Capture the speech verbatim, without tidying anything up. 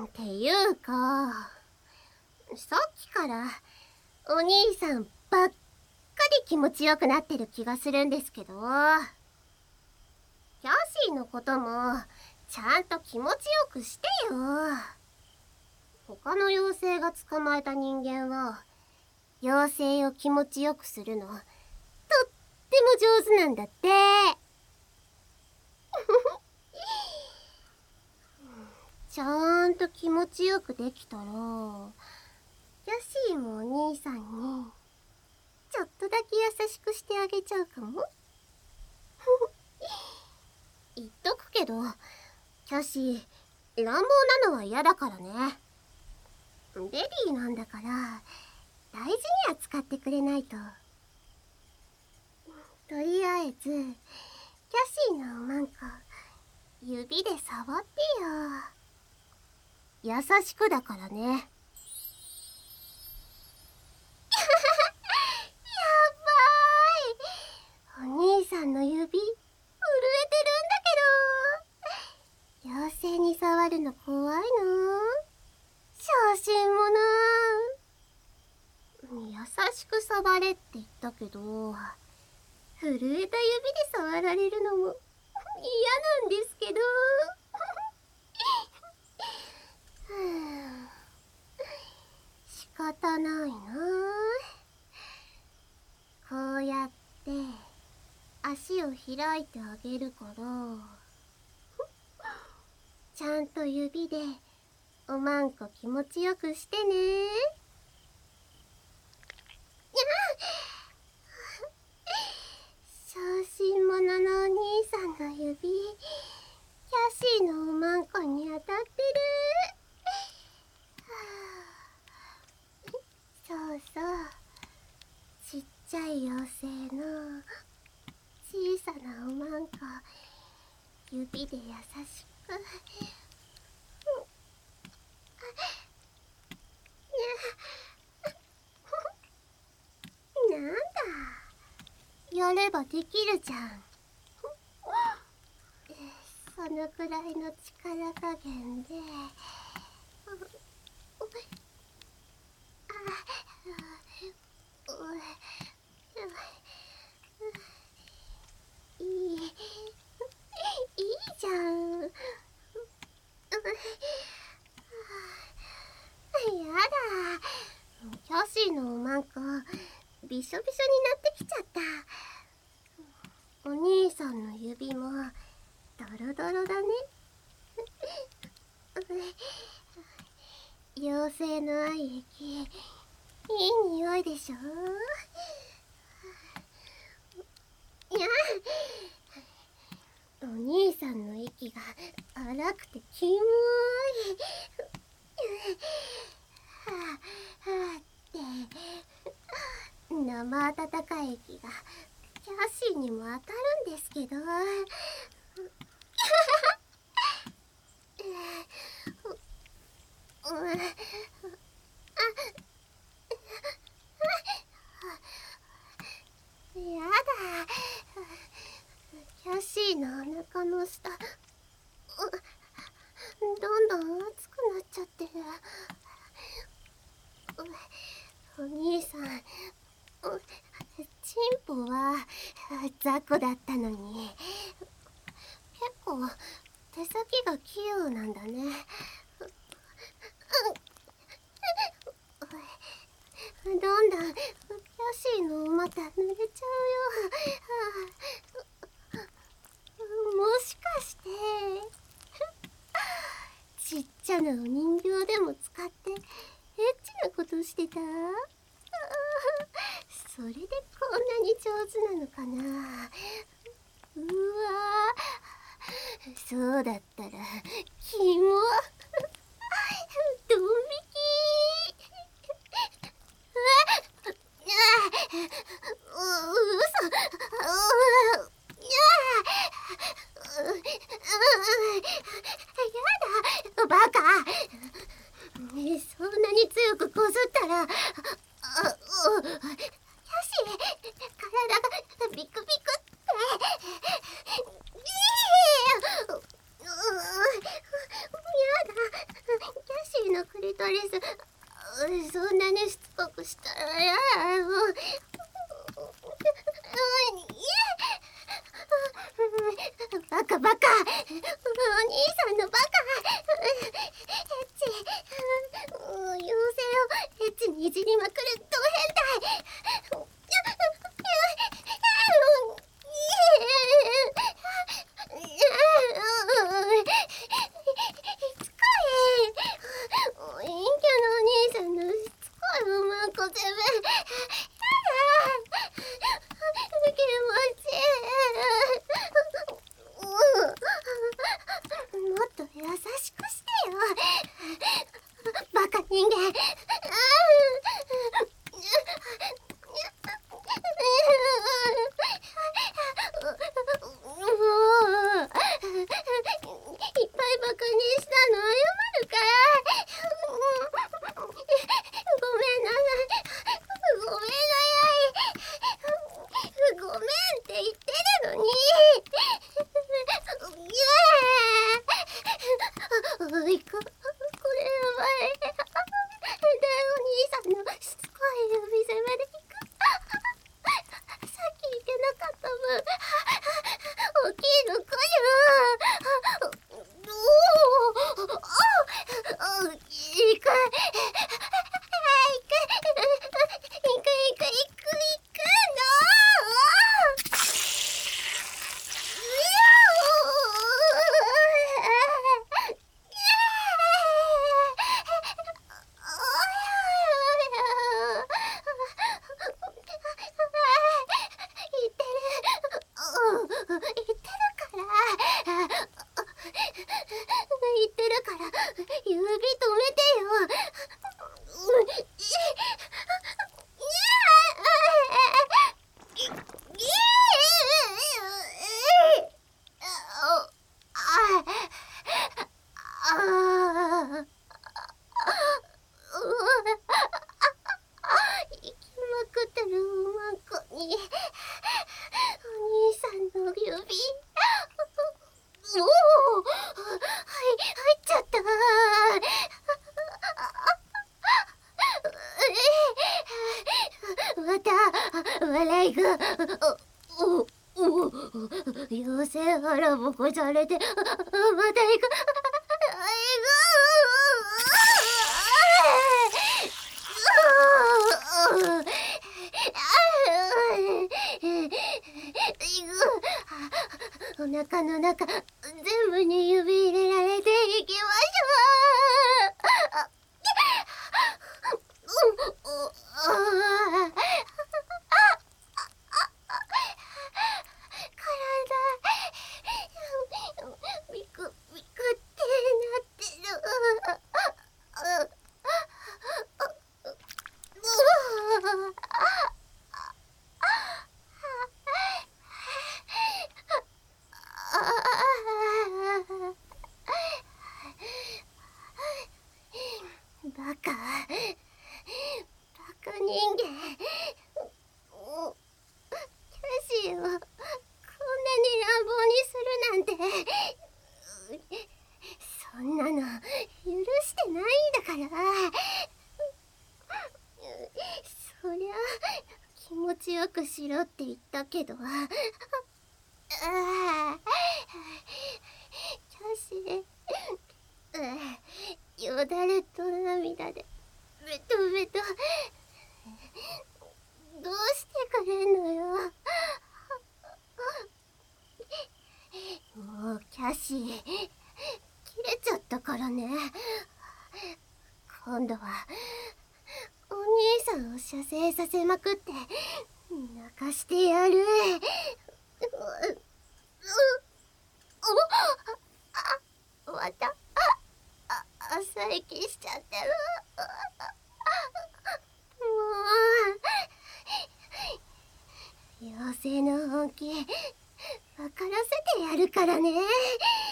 っていうか、さっきからお兄さんばっかり気持ちよくなってる気がするんですけど、キャシーのこともちゃんと気持ちよくしてよ。他の妖精が捕まえた人間は妖精を気持ちよくするのとっても上手なんだって。ちゃんと気持ちよくできたら、キャシーもお兄さんにちょっとだけ優しくしてあげちゃうかも。言っとくけど、キャシー乱暴なのは嫌だからね。ベリーなんだから大事に扱ってくれないと。とりあえずキャシーのおまんこ指で触ってよ。優しくだからね。やばーい、お兄さんの指震えてるんだけど。妖精に触るの怖いの？小心者。優しく触れって言ったけど、震えた指で触られるのも嫌なんですけど。仕方ないな。こうやって足を開いてあげるから、ちゃんと指でおまんこ気持ちよくしてね。小心者のお兄さんの指、キャシーのおまんこに当たってる。そうそう、ちっちゃい妖精の小さなおまんこ、指で優しく。なんだ、やればできるじゃん。そのくらいの力加減で。いい、いいじゃん。やだ、キャシーのおまんこびしょびしょになってきちゃった。お兄さんの指もドロドロだね。妖精の愛液、いい匂いでしょ。いや、お兄さんの息が荒くてキモい。はあはあって生温かい息がキャシーにも当たるんですけど。やだ、キャシーのお腹の下どんどん熱くなっちゃってる。お兄さん、チンポは雑魚だったのに結構手先が器用なんだね。どんどんキャシーのお股濡れちゃうよ。もしかしてちっちゃなお人形でも使ってエッチなことしてた？それでこんなに上手なのかな。うわー、そうだったらキモ。ドン引き。う嘘。やだ、バカ。そんなに強くこすったら、あ、う、キャシー、体がビクビクって。やだ、 リス、そんなにしつこくしたらやだよ。バカバカ、お兄さんのバカ。エッチ、妖精をエッチにいじりまくるド変態。笑いが、お、お、お、妖精腹ぼこされて、また行く、お腹の中全部に指入れられていきましょう。ビクビクってなってる。バカ、バカ人間。キャシーをこんなに乱暴にするなんて、そんなの許してないんだから。そりゃ気持ちよくしろって言ったけど、ああ、キャシー、よだれと涙でベトベト。どうしてくれんのよ。もうキャシー切れちゃったからね。今度はお兄さんを射精させまくって泣かしてやる。お、また朝息しちゃってる。もう妖精の本気分からせてやるからね。